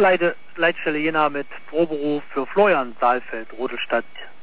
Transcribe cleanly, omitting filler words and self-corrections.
Leitstelle Jena mit Proberuf für Florian Saalfeld, Rote Stadt